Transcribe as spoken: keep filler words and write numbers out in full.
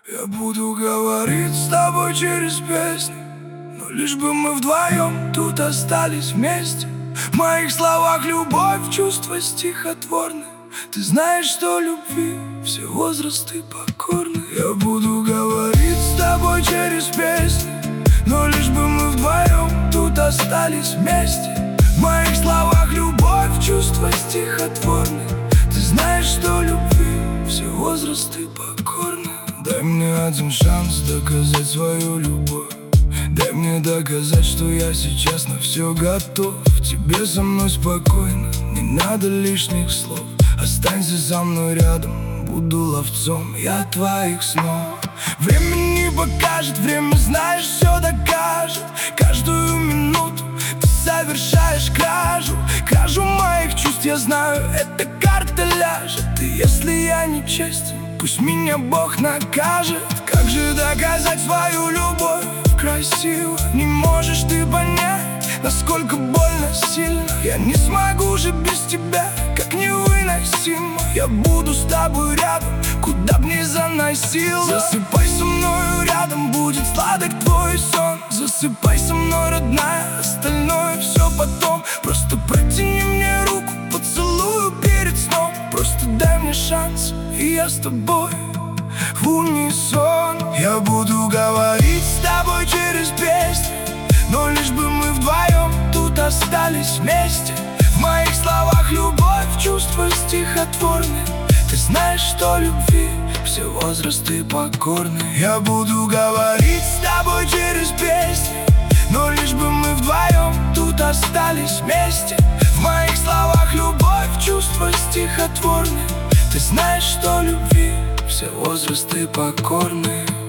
Я буду говорить с тобой через песни, но лишь бы мы вдвоем тут остались вместе. В моих словах любовь, чувства стихотворны. Ты знаешь, что любви все возрасты покорны. Я буду говорить с тобой через песни, но лишь бы мы вдвоем тут остались вместе. В моих словах любовь, чувства стихотворны. Ты знаешь, что любви все возрасты покорны. Дай мне один шанс доказать свою любовь. Дай мне доказать, что я сейчас на все готов. Тебе со мной спокойно, не надо лишних слов. Останься со мной рядом, буду ловцом я твоих снов. Время не покажет, время, знаешь, все докажет. Каждую минуту ты совершаешь кражу. Кражу моих чувств, я знаю, это карта ляжет. И если я не честен, пусть меня Бог накажет. Как же доказать свою любовь красиво? Не можешь ты понять, насколько больно сильно. Я не смогу же без тебя, как невыносимо. Я буду с тобой рядом, куда б ни заносило. Засыпай со мною рядом, будет сладок твой сон. Засыпай со мной, родная, остальное все потом. Просто протяни мне руку, поцелую перед сном. Просто дай мне шанс, и я с тобой в унисон. Я буду говорить с тобой через песни, но лишь бы мы вдвоем тут остались вместе. В моих словах любовь, чувства стихотворны. Ты знаешь, что любви все возрасты покорны. Я буду говорить с тобой через песни, но лишь бы мы вдвоем тут остались вместе. В моих словах любовь, чувства стихотворны. Ты знаешь, что любви все возрасты покорны.